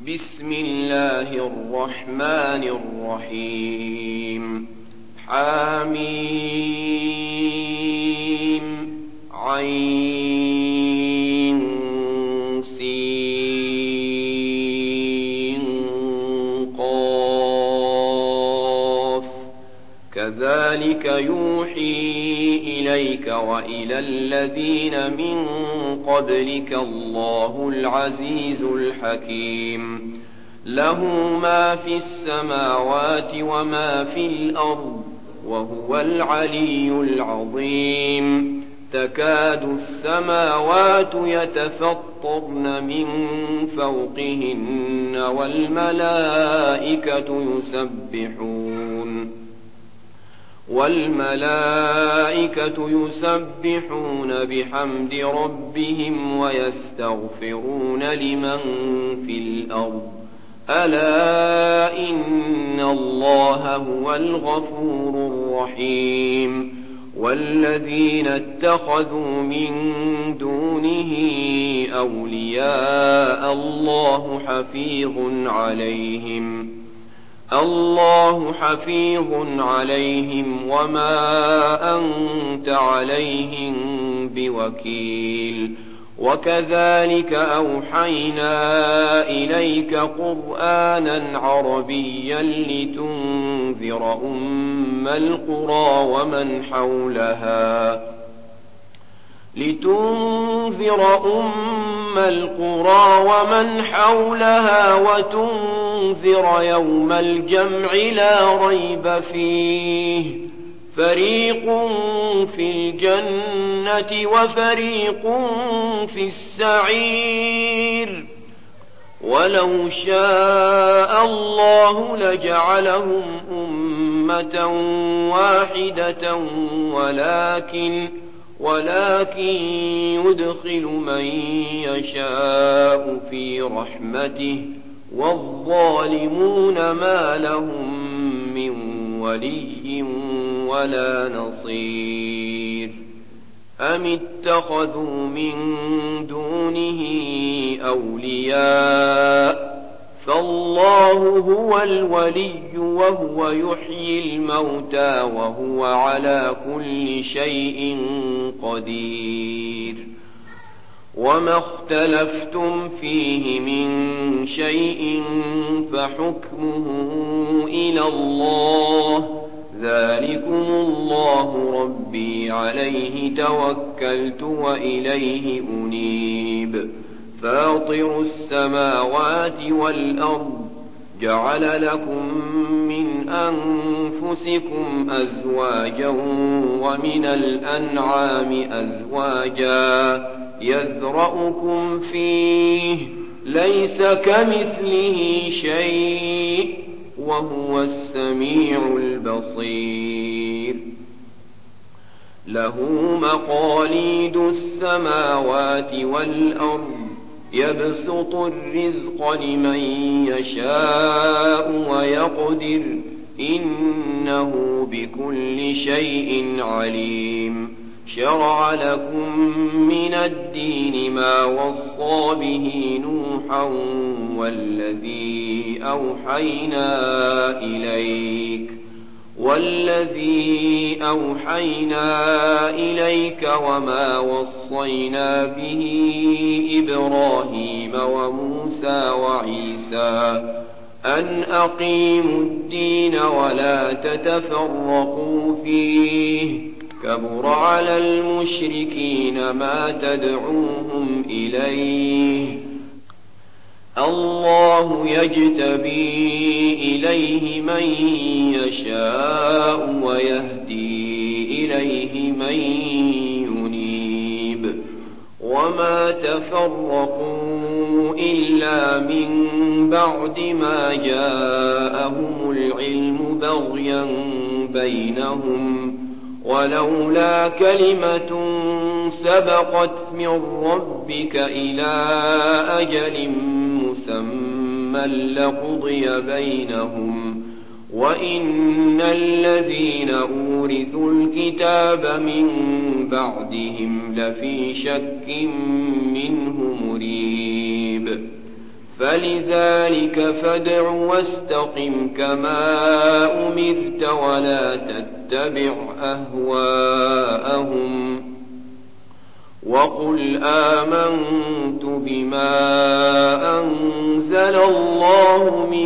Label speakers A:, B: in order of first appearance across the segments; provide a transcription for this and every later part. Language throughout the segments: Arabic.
A: بسم الله الرحمن الرحيم حميم عين سين قاف كذلك يوحي إليك وإلى الذين من قبلك الله العزيز الحكيم له ما في السماوات وما في الأرض وهو العلي العظيم تكاد السماوات يتفطرن من فوقهن والملائكة يسبحون بحمد ربهم ويستغفرون لمن في الأرض ألا إن الله هو الغفور الرحيم والذين اتخذوا من دونه أولياء الله حفيظ عليهم وما أنت عليهم بوكيل وكذلك أوحينا إليك قرآنا عربيا لتنذر أم القرى ومن حولها وتنذر يوم الجمع لا ريب فيه فريق في الجنة وفريق في السعير ولو شاء الله لجعلهم أمة واحدة ولكن يدخل من يشاء في رحمته والظالمون ما لهم من ولي ولا نصير أم اتخذوا من دونه أولياء فالله هو الولي وهو يحيي الموتى وهو على كل شيء قدير وما اختلفتم فيه من شيء فحكمه إلى الله ذلكم الله ربي عليه توكلت وإليه أنيب فاطر السماوات والأرض جعل لكم من أنفسكم أزواجا ومن الأنعام أزواجا يذرأكم فيه ليس كمثله شيء وهو السميع البصير له مقاليد السماوات والأرض يبسط الرزق لمن يشاء ويقدر إنه بكل شيء عليم شرع لكم من الدين ما وصى به نوحا والذي أوحينا إليك وما وصينا به إبراهيم وموسى وعيسى أن أقيموا الدين ولا تتفرقوا فيه كبر على المشركين ما تدعوهم إليه الله يجتبي إليه من يشاء ويهدي إليه من ينيب وما تفرقوا إلا من بعد ما جاءهم العلم بغيا بينهم ولولا كلمة سبقت من ربك إلى أجل مسمى لقضي بينهم وإن الذين أورثوا الكتاب من بعدهم لفي شك منه مريب فلذلك فادع واستقم كما أمرت ولا تتبع أهواءهم وقل آمنت بما أنزل الله من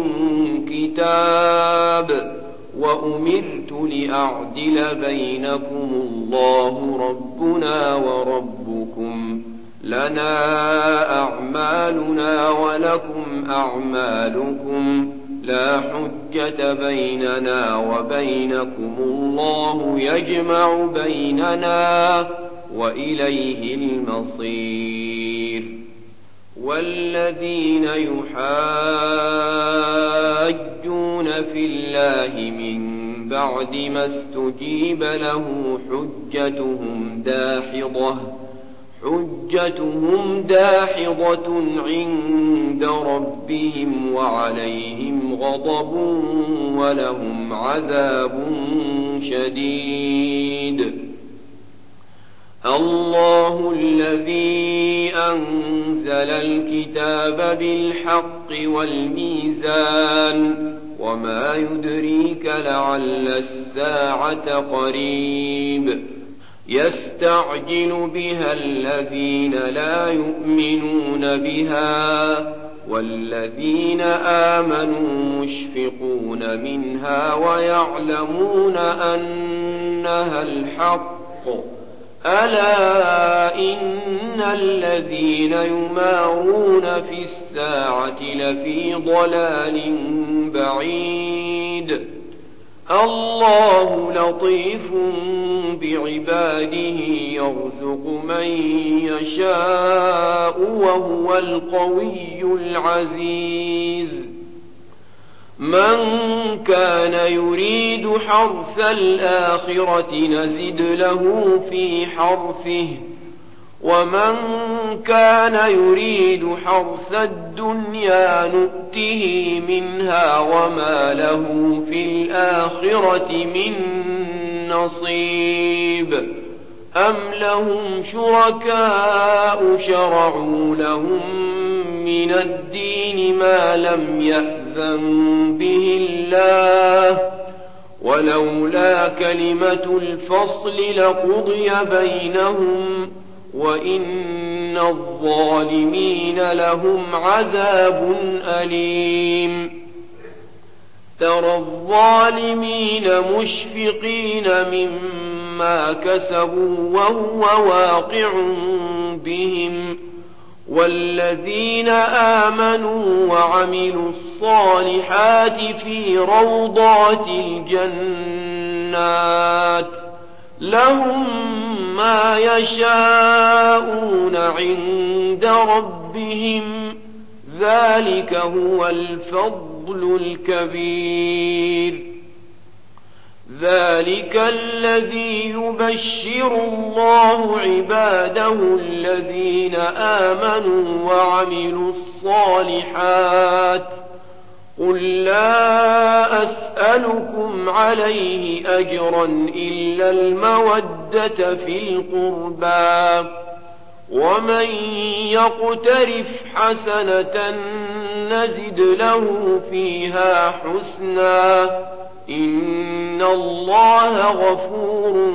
A: كتاب وأمرت لأعدل بينكم الله ربنا وربكم لنا أعمالنا ولكم أعمالكم لا حجة بيننا وبينكم الله يجمع بيننا وإليه المصير والذين يحاجون في الله من بعد ما استجيب له حجتهم داحضة عند ربهم وعليهم غضب ولهم عذاب شديد الله الذي أنزل الكتاب بالحق والميزان وما يدريك لعل الساعة قريب يستعجل بها الذين لا يؤمنون بها والذين آمنوا مشفقون منها ويعلمون أنها الحق ألا إن الذين يمارون في الساعة لفي ضلال بعيد الله لطيف بعباده يرزق من يشاء وهو القوي العزيز من كان يريد حرث الآخرة نزد له في حرثه ومن كان يريد حرث الدنيا نؤته منها وما له في الآخرة من نصيب أم لهم شركاء شرعوا لهم من الدين ما لم يأذن به الله ولولا كلمة الفصل لقضي بينهم وإن الظالمين لهم عذاب أليم ترى الظالمين مشفقين مما كسبوا وهو واقع بهم والذين آمنوا وعملوا الصالحات في روضات الجنات لهم ما يشاءون عند ربهم ذلك هو الفضل الكبير ذلك الذي يبشر الله عباده الذين آمنوا وعملوا الصالحات قل لا أسألكم عليه أجرا إلا المودة في القربى ومن يقترف حسنة نزد له فيها حسنا إن الله غفور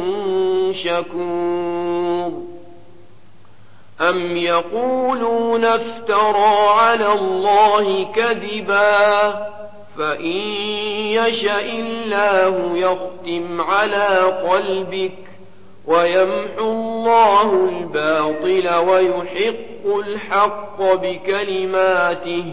A: شكور أم يقولون افترى على الله كذبا فإن يشأ الله يختم على قلبك ويمحو الله الباطل ويحق الحق بكلماته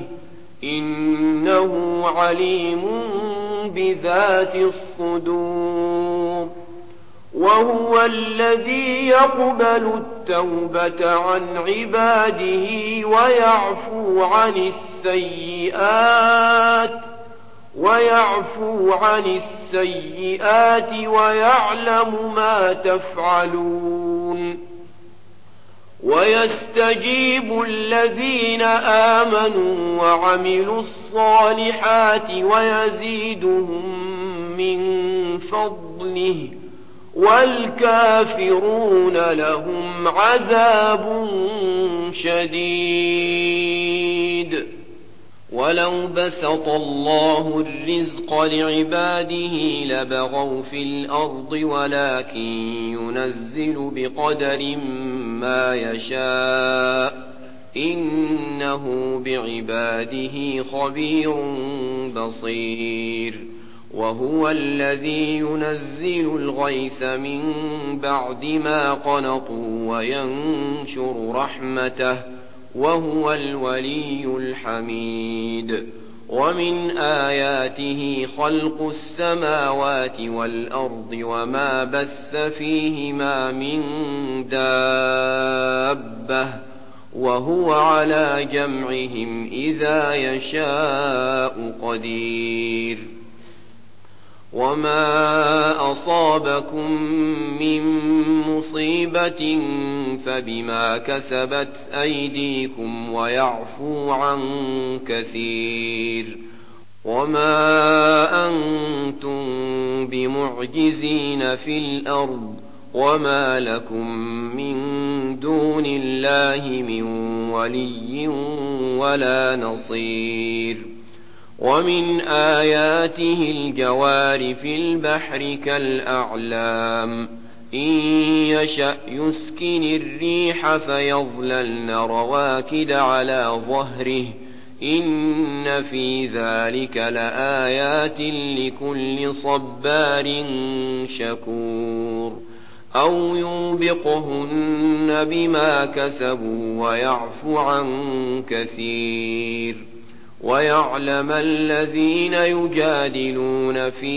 A: إنه عليم بذات الصدور وهو الذي يقبل التوبة عن عباده ويعفو عن السيئات ويعلم ما تفعلون ويستجيب الذين آمنوا وعملوا الصالحات ويزيدهم من فضله والكافرون لهم عذاب شديد ولو بسط الله الرزق لعباده لبغوا في الأرض ولكن ينزل بقدر ما يشاء إنه بعباده خبير بصير وهو الذي ينزل الغيث من بعد ما قنطوا وينشر رحمته وهو الولي الحميد ومن آياته خلق السماوات والأرض وما بث فيهما من دابة وهو على جمعهم إذا يشاء قدير وما أصابكم من مصيبة فبما كسبت أيديكم ويعفو عن كثير وما أنتم بمعجزين في الأرض وما لكم من دون الله من ولي ولا نصير ومن آياته الجوار في البحر كالأعلام إن يشأ يسكن الريح فيظللن رواكد على ظهره إن في ذلك لآيات لكل صبار شكور أو يوبقهن بما كسبوا ويعفو عن كثير ويعلم الذين يجادلون في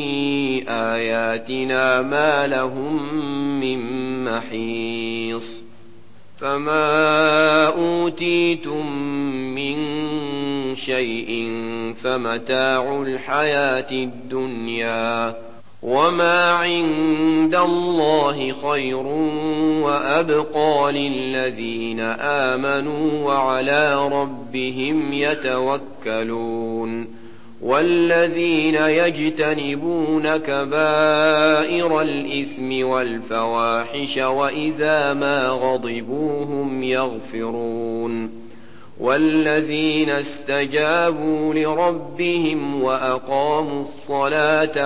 A: آياتنا ما لهم من محيص فما أوتيتم من شيء فمتاع الحياة الدنيا وما عند الله خير وأبقى للذين آمنوا وعلى ربهم يتوكلون والذين يجتنبون كبائر الإثم والفواحش وإذا ما غضبوا هم يغفرون والذين استجابوا لربهم وأقاموا الصلاة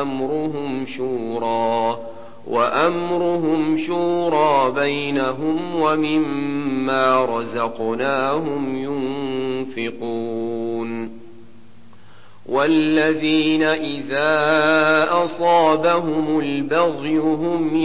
A: وأمرهم شورى بينهم ومما رزقناهم ينفقون والذين إذا أصابهم البغي هم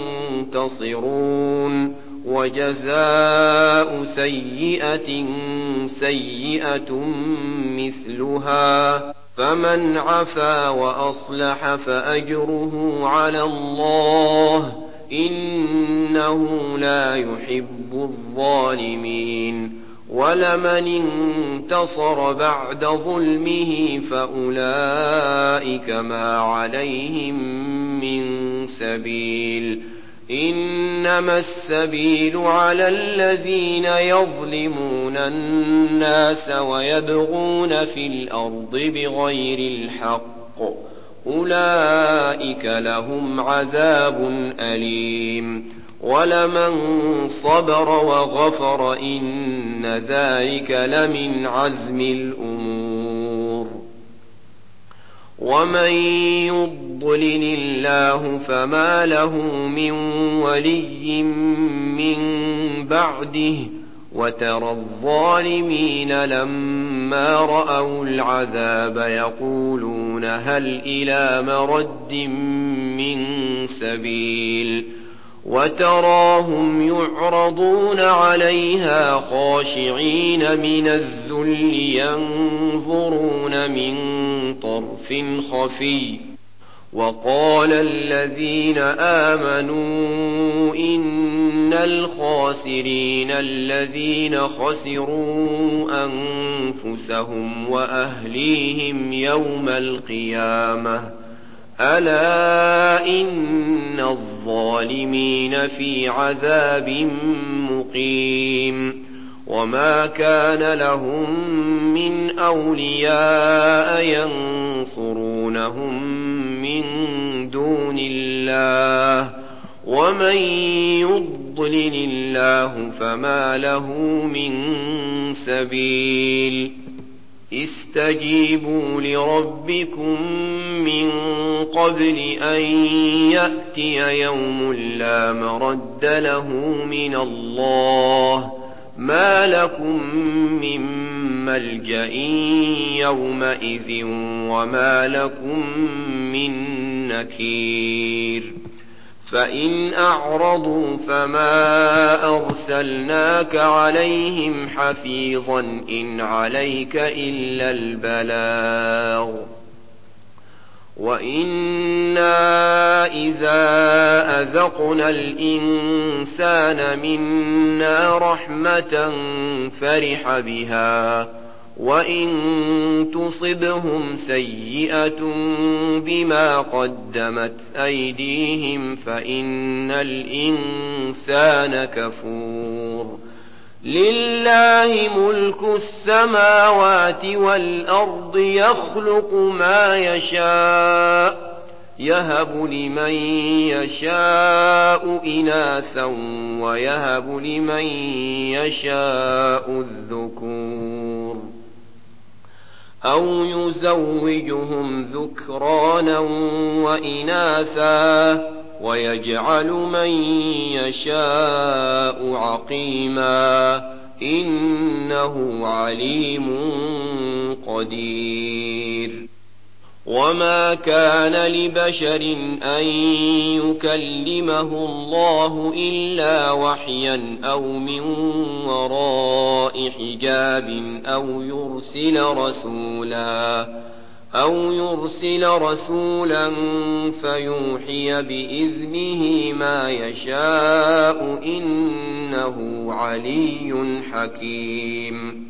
A: ينتصرون وجزاء سيئة سيئة مثلها فمن عفا وأصلح فأجره على الله إنه لا يحب الظالمين ولمن انتصر بعد ظلمه فأولئك ما عليهم من سبيل إنما السبيل على الذين يظلمون الناس ويبغون في الأرض بغير الحق أولئك لهم عذاب أليم ولمن صبر وغفر إن ذلك لمن عزم الأمور ومن يضلل الله فما له من ولي من بعده وترى الظالمين لما رأوا العذاب يقولون هل إلى مرد من سبيل وتراهم يعرضون عليها خاشعين من الذل ينظرون من طرف خفي وقال الذين آمنوا إن الخاسرين الذين خسروا أنفسهم وأهليهم يوم القيامة ألا إن الظالمين في عذاب مقيم وما كان لهم من أولياء ينصرونهم من دون الله ومن يضلل الله فما له من سبيل استجيبوا لربكم من قبل أن يأتي يوم لا مرد له من الله ما لكم من ملجأ يومئذ وما لكم من نكير فإن أعرضوا فما أرسلناك عليهم حفيظا إن عليك إلا البلاغ وإنا إذا أذقنا الإنسان منا رحمة فرح بها وإن تصبهم سيئة بما قدمت أيديهم فإن الإنسان كفور لله ملك السماوات والأرض يخلق ما يشاء يهب لمن يشاء إناثا ويهب لمن يشاء الذكور أو يزوجهم ذكرانا وإناثا ويجعل من يشاء عقيما إنه عليم قدير وما كان لبشر أن يكلمه الله إلا وحيا أو من وراء حجاب أو يرسل رسولا فيوحي بإذنه ما يشاء إنه علي حكيم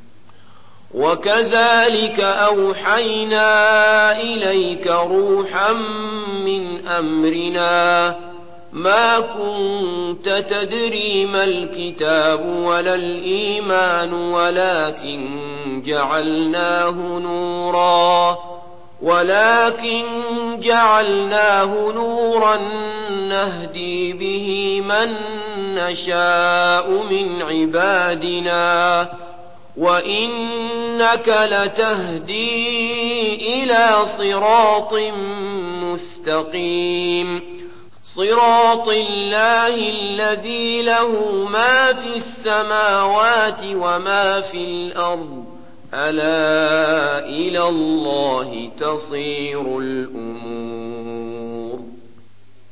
A: وكذلك أوحينا إليك روحا من أمرنا ما كنت تدري ما الكتاب ولا الإيمان ولكن جعلناه نورا نهدي به من نشاء من عبادنا وإنك لتهدي إلى صراط مستقيم صراط الله الذي له ما في السماوات وما في الأرض ألا إلى الله تصير الأمور